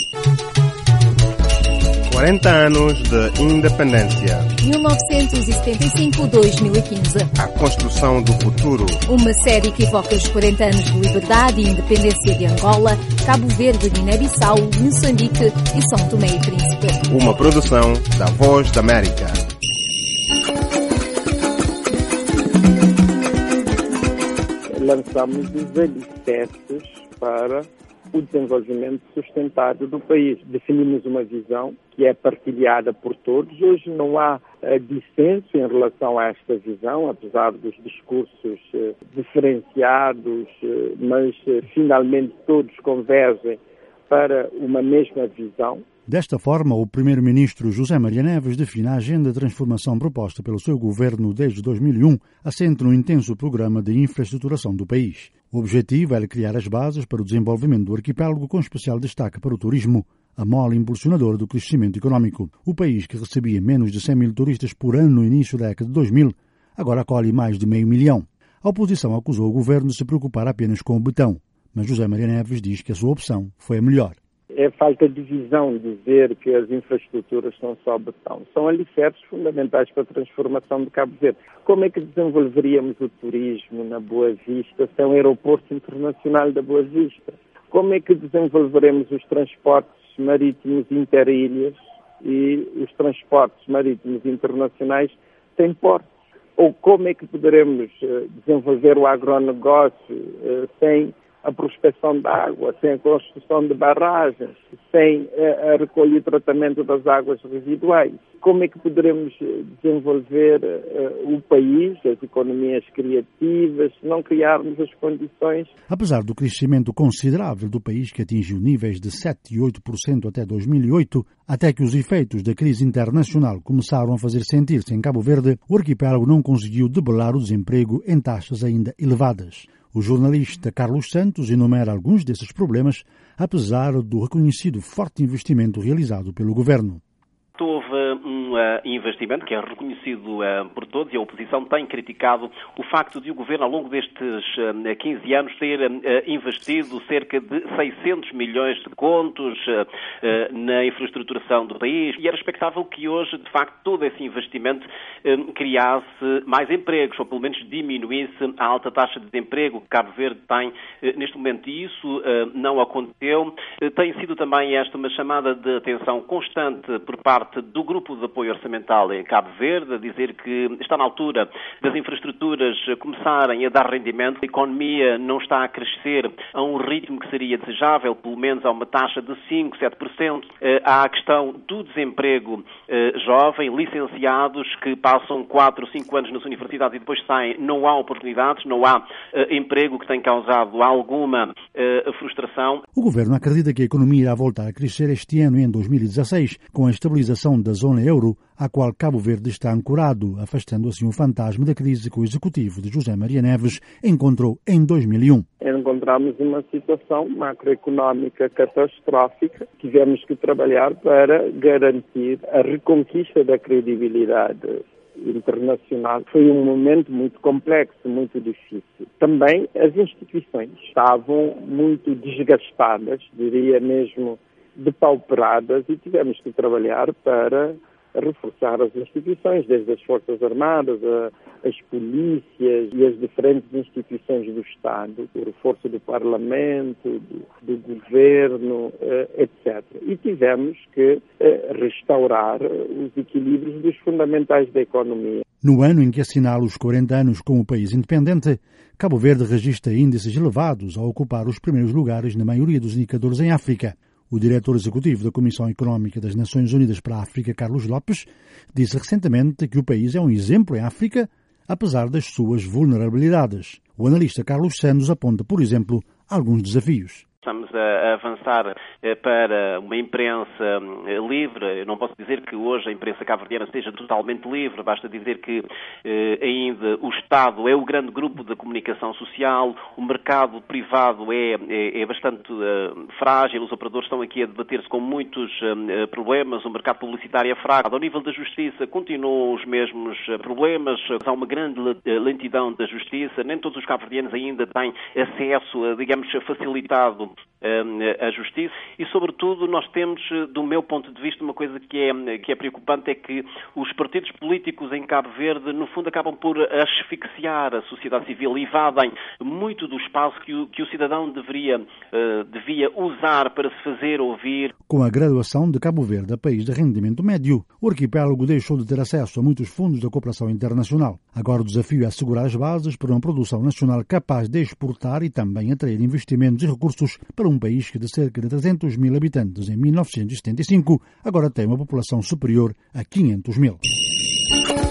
40 anos de independência. 1975-2015. A construção do futuro. Uma série que evoca os 40 anos de liberdade e independência de Angola, Cabo Verde, Guiné-Bissau, Moçambique e São Tomé e Príncipe. Uma produção da Voz da América. Lançamos os alicerces para o desenvolvimento sustentado do país. Definimos uma visão que é partilhada por todos. Hoje não há dissenso em relação a esta visão, apesar dos discursos diferenciados, mas finalmente todos convergem para uma mesma visão. Desta forma, o primeiro-ministro José Maria Neves define a agenda de transformação proposta pelo seu governo desde 2001, assente no intenso programa de infraestruturação do país. O objetivo é criar as bases para o desenvolvimento do arquipélago, com especial destaque para o turismo, a mola impulsionadora do crescimento económico. O país, que recebia menos de 100 mil turistas por ano no início da década de 2000, agora acolhe mais de 500 mil. A oposição acusou o governo de se preocupar apenas com o betão, mas José Maria Neves diz que a sua opção foi a melhor. É falta de visão dizer que as infraestruturas são só betão. São alicerces fundamentais para a transformação de Cabo Verde. Como é que desenvolveríamos o turismo na Boa Vista sem o aeroporto internacional da Boa Vista? Como é que desenvolveremos os transportes marítimos interilhas e os transportes marítimos internacionais sem portos? Ou como é que poderemos desenvolver o agronegócio sem a prospecção de água, sem a construção de barragens, sem a recolha e tratamento das águas residuais? Como é que poderemos desenvolver o país, as economias criativas, se não criarmos as condições? Apesar do crescimento considerável do país, que atingiu níveis de 7% e 8% até 2008, até que os efeitos da crise internacional começaram a fazer sentir-se em Cabo Verde, o arquipélago não conseguiu debelar o desemprego em taxas ainda elevadas. O jornalista Carlos Santos enumera alguns desses problemas, apesar do reconhecido forte investimento realizado pelo governo. Houve um investimento que é reconhecido por todos, e a oposição tem criticado o facto de o Governo, ao longo destes 15 anos, ter investido cerca de 600 milhões de contos na infraestruturação do país, e era expectável que hoje, de facto, todo esse investimento criasse mais empregos, ou pelo menos diminuísse a alta taxa de desemprego que Cabo Verde tem neste momento, e isso não aconteceu. Tem sido também esta uma chamada de atenção constante por parte do Grupo de Apoio Orçamental em Cabo Verde, a dizer que está na altura das infraestruturas começarem a dar rendimento. A economia não está a crescer a um ritmo que seria desejável, pelo menos a uma taxa de 5%, 7%. Há a questão do desemprego jovem, licenciados que passam 4 ou 5 anos nas universidades e depois saem. Não há oportunidades, não há emprego, que tem causado alguma frustração. O Governo acredita que a economia irá voltar a crescer este ano, em 2016, com a estabilização da zona euro, à qual Cabo Verde está ancorado, afastando assim o fantasma da crise que o executivo de José Maria Neves encontrou em 2001. Encontramos uma situação macroeconómica catastrófica. Tivemos que trabalhar para garantir a reconquista da credibilidade internacional. Foi um momento muito complexo, muito difícil. Também as instituições estavam muito desgastadas, diria mesmo depauperadas, e tivemos que trabalhar para reforçar as instituições, desde as Forças Armadas, as polícias e as diferentes instituições do Estado, o reforço do Parlamento, do Governo, etc. E tivemos que restaurar os equilíbrios dos fundamentais da economia. No ano em que assinala os 40 anos como país independente, Cabo Verde registra índices elevados, a ocupar os primeiros lugares na maioria dos indicadores em África. O diretor executivo da Comissão Económica das Nações Unidas para a África, Carlos Lopes, disse recentemente que o país é um exemplo em África, apesar das suas vulnerabilidades. O analista Carlos Santos aponta, por exemplo, alguns desafios. Estamos a avançar para uma imprensa livre. Eu não posso dizer que hoje a imprensa cabo-verdiana seja totalmente livre, basta dizer que ainda o Estado é o grande grupo da comunicação social, o mercado privado é bastante frágil, os operadores estão aqui a debater-se com muitos problemas, o mercado publicitário é fraco. Ao nível da justiça continuam os mesmos problemas, há uma grande lentidão da justiça, nem todos os cabo-verdianos ainda têm acesso, digamos, facilitado a justiça e, sobretudo, nós temos, do meu ponto de vista, uma coisa que é preocupante, é que os partidos políticos em Cabo Verde, no fundo, acabam por asfixiar a sociedade civil e evadem muito do espaço que o cidadão devia usar para se fazer ouvir. Com a graduação de Cabo Verde a país de rendimento médio, o arquipélago deixou de ter acesso a muitos fundos da cooperação internacional. Agora o desafio é assegurar as bases para uma produção nacional capaz de exportar e também atrair investimentos e recursos para um país que de cerca de 300 mil habitantes em 1975 agora tem uma população superior a 500 mil.